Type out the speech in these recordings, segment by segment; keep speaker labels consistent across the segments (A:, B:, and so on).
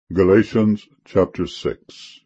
A: Galatians chapter 6.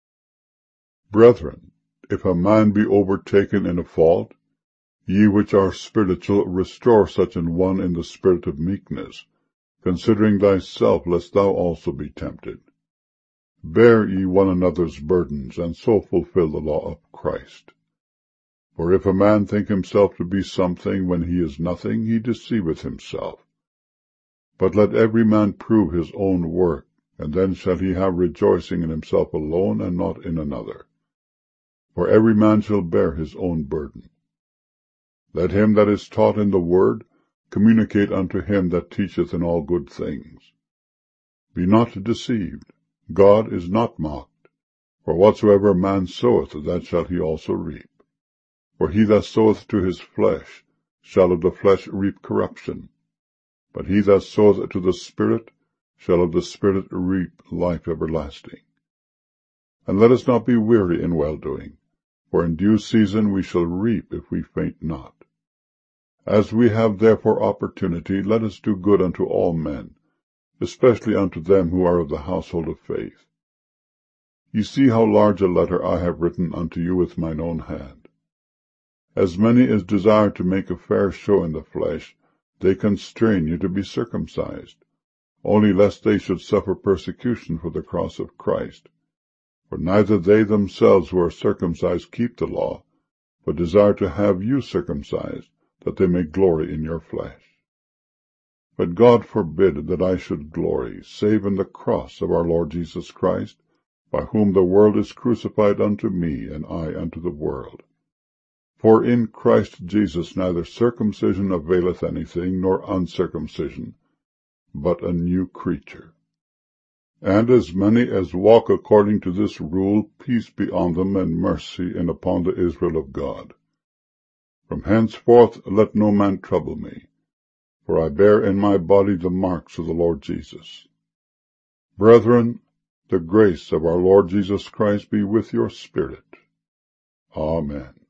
A: Brethren, if a man be overtaken in a fault, ye which are spiritual, restore such an one in the spirit of meekness, considering thyself, lest thou also be tempted. Bear ye one another's burdens, and so fulfill the law of Christ. For if a man think himself to be something when he is nothing, he deceiveth himself. But let every man prove his own work, and then shall he have rejoicing in himself alone, and not in another. For every man shall bear his own burden. Let him that is taught in the word communicate unto him that teacheth in all good things. Be not deceived, God is not mocked. For whatsoever a man soweth, that shall he also reap. For he that soweth to his flesh shall of the flesh reap corruption, but he that soweth to the Spirit shall of the Spirit reap life everlasting. And let us not be weary in well-doing, for in due season we shall reap if we faint not. As we have therefore opportunity, let us do good unto all men, especially unto them who are of the household of faith. Ye see how large a letter I have written unto you with mine own hand. As many as desire to make a fair show in the flesh, they constrain you to be circumcised, only lest they should suffer persecution for the cross of Christ. For neither they themselves who are circumcised keep the law, but desire to have you circumcised, that they may glory in your flesh. But God forbid that I should glory, save in the cross of our Lord Jesus Christ, by whom the world is crucified unto me, and I unto the world. For in Christ Jesus neither circumcision availeth anything, nor uncircumcision, but a new creature. And as many as walk according to this rule, peace be on them, and mercy, and upon the Israel of God. From henceforth let no man trouble me, for I bear in my body the marks of the Lord Jesus. Brethren, the grace of our Lord Jesus Christ be with your spirit. Amen.